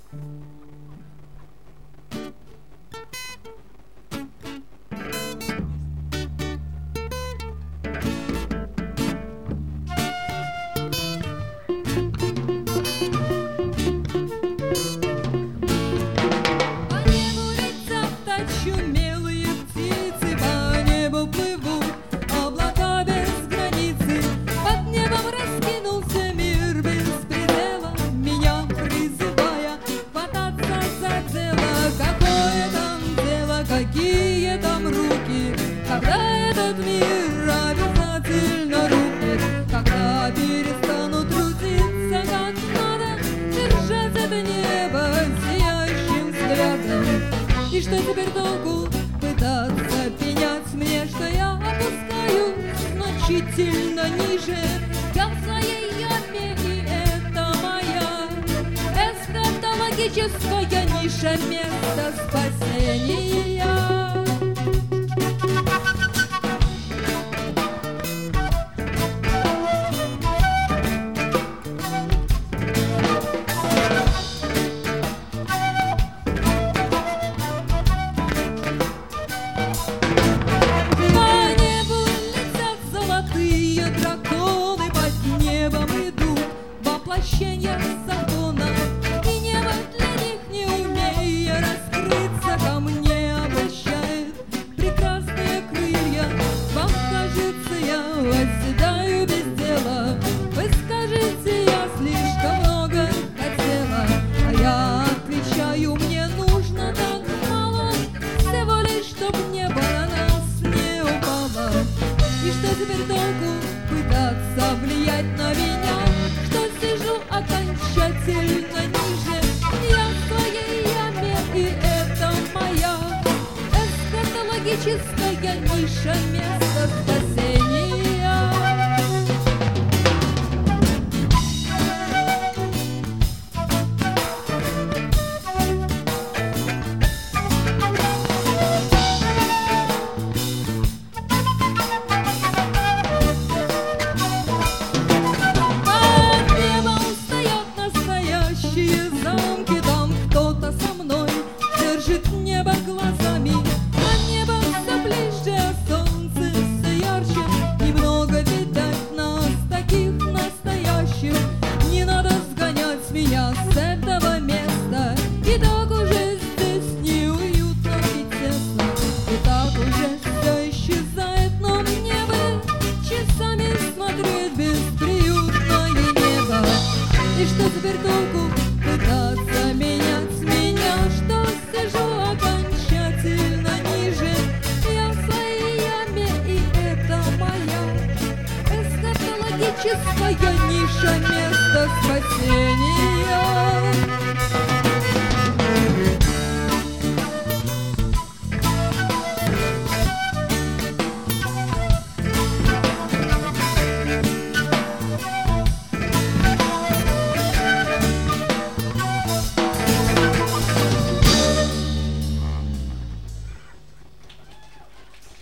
Какие там руки, когда этот мир обязательно рухнет, когда перестанут трудиться как надо, держать это небо сияющим взглядом. И что теперь толку пытаться пенять мне, что я опускаюсь значительно ниже? Я в своей яме, и это моя эсхатологическая ниша, место спасения. Воплощение закона, и небо для них, не умея раскрыться, ко мне обращает прекрасные крылья. Вам кажется, я восседаю без дела, вы скажете, я слишком много хотела, а я отвечаю, мне нужно так мало, всего лишь, чтоб небо на нас не упало. И что теперь толку пытаться влиять на меня, окончательно ниже? Я в своей яме, и это моя эсхатологическая ниша, место спасения. Замки, там кто-то со мной держит небо глазами, а небо все ближе, а солнце все ярче. Немного видать нас, таких настоящих. Не надо сгонять меня с этого места, и так уже здесь неуютно и тесно, и так уже все исчезает, но мне бы часами смотреть бесприютное небо. И что теперь толку пытаться менять меня, что сижу окончательно ниже? Я в своей яме, и это моя эсхатологическая ниша, место спасения.